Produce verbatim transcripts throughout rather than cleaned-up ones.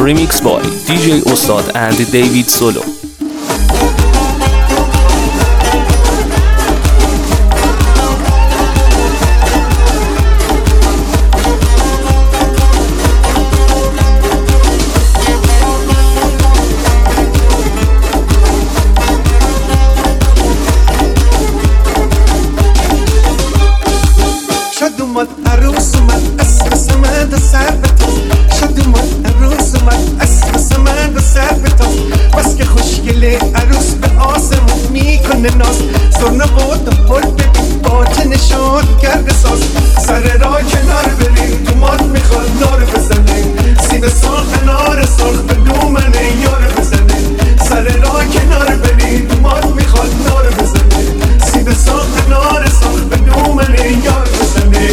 remixed by D J Ustad and David Solo. شد اومد عروس اومد اسم سمد سر بتاز شد اومد عروس اومد اسم سمد سر بتاز بس که خوشگله عروس به آسمون میکنه ناز سرنه بود و پل ببین باطن شد کرده ساز سر را کنار بریم تو مات میخواد نار بزنه سیب سرخ نار سرخ به دومنه یار بزنه سر را کنار بریم تو مات میخواد نار بزنه سیب سرخ نار سرخ به دومنه یار بزنه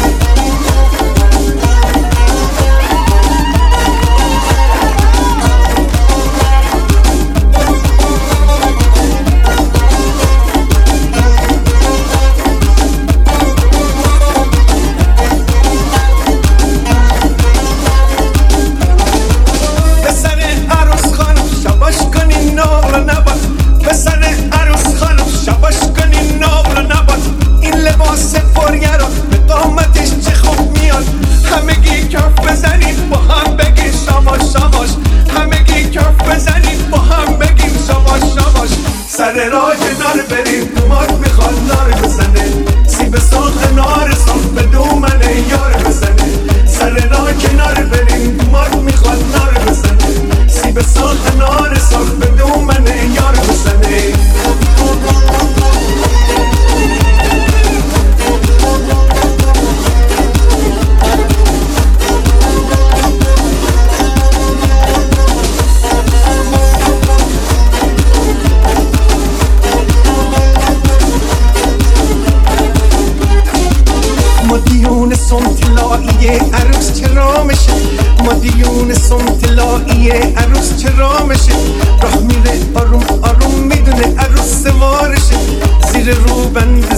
سر را کنار بریم تو مات میخواد نار بزنه سیب سرخ نار سرخ به دومنه یار بزنه سر را کنار بریم تو مات میخواد نار بزنه سیب سرخ نار سرخ به دومنه یار بزنه مدیون سمتلائیه عروس چرا میشه مدیون سمتلائیه عروس چرا میشه راه میره آروم آروم میدونه عروس سوارشه زیر روبند